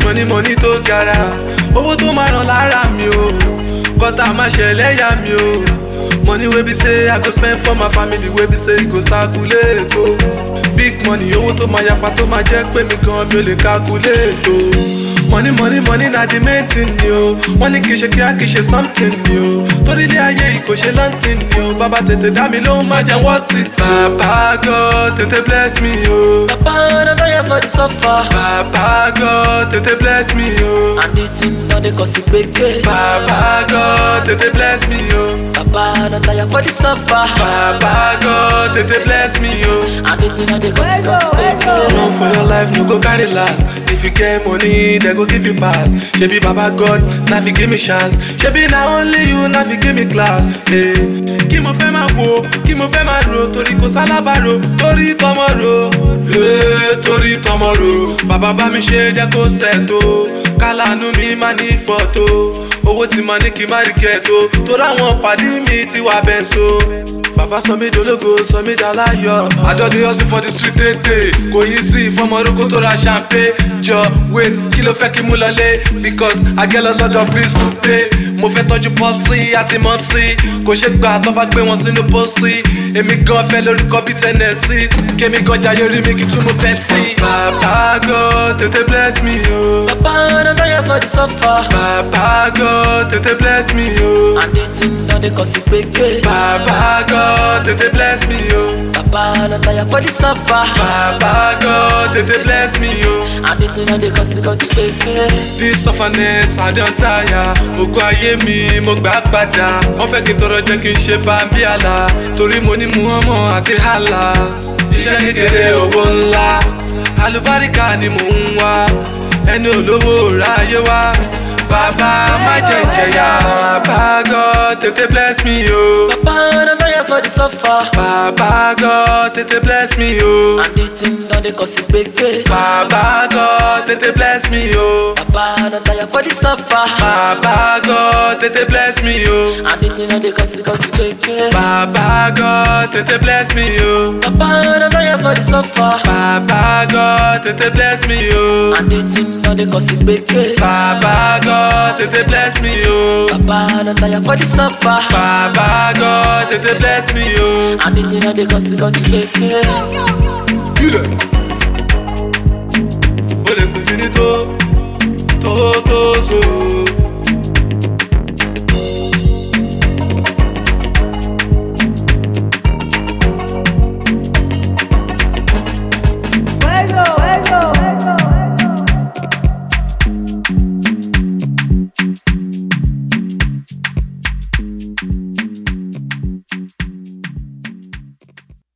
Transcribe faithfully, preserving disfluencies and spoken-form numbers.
money money tó gara. Owó tó máa ràn lára mi o, kọ́tà máa ṣẹlẹ̀ yà mi o. Money wey be say I go spend for my family, wey be say e go circulate o. Big money, owó tó máa yapa tó máa jẹ́ pé mi gan mi ò lè calculate o. Money money money na the main thing ni o. Wọ́n ní kì í ṣe kíá kì í ṣe something ni o. Torí ilé ayé yìí kò ṣe lantin ni o. Bàbá tètè dá mi lóhùn má jẹ́ what's this. Bàbá God tètè bless me o. Papa no tire for the suffer. Bàbá God tètè bless me o. And the thing no dey cause it gbege. Bàbá God tètè bless me o. Papa no tire for the suffer. Bàbá God tètè bless me o. And the thing no dey cause it cause it gbege. Run for your life, no go carry last. If you get money, they go give you pass. Shebi Baba God, na fi give me chance. Shebi na only you, na fi give me class. Hey, kí mo fẹ́ máa wo, kí mo fẹ́ máa ro, torí kò sálábàárò, torí tọmọ ro. Hey, torí tọmọ ro. Bàbá bá mi ṣe jẹ́ kó ṣètò. Kálánú mi máa ní fọ́tò. Owó tí mo ní kí n má rí gẹ̀ẹ́tò. Torí àwọn pàdé mi ti wà bẹ́ẹ̀ so. Baba sọ mí dológo, sọ mí daláyọ̀. I don dey hustle for the street tètè. Kò easy fọmọ orúkọ tó ra champagne. Jọ wait, kí ló fẹ́ kí mú lọlé? Because I get a lot of bills to pay. Mo fẹ́ tọ́jú popsi àti mopsi. Kò ṣe gbà tó bá gbé wọn sínú pósí. Èmi gan fẹ́ lórúkọ bíi Tennessee. Kémi gan jayé rí mi kí tún mú Pepsi. Bàbá God tètè bless me o. Papa no tire for the suffer. Bàbá God tètè bless me o. And the thing no dey cause it gbege. Bàbá God tètè bless me o. Papa no tire for the suffer. Bàbá God tètè bless me o. And the thing no dey cause it cause it gbege. This sufferness I don tire. Ògo ayé mi mo gbà padà. Wọ́n fẹ́ kí n tọrọ jẹ́ kí n ṣe bámbí àlà. Torí mo ní mú ọmọ àti hàlà. Iṣẹ́ kékeré owó ńlá. Àlùbáríkà ni mò ń wá. Ẹni olówó ráyé wá. Bàbá má jẹ́ ìjẹyà. Bàbá God tètè bless me o. Papa no tire for the suffer. Bàbá God tètè bless me o. And the thing no dey cause it gbege. Bàbá God tètè bless me o. Papa no tire for the suffer. Bàbá God tètè bless me o. And the thing no dey cause it cause it gbege. Bàbá God tètè bless me o. Papa no tire for the suffer. Bàbá God tètè bless me o. And the thing no dey cause it gbege. Bàbá God tètè bless me o. Papa no tire for the suffer. Bàbá God tètè bless me o. And the thing no dey cause it cause it gbege. Ilẹ̀. O lè pè mí ní tó tó tó so.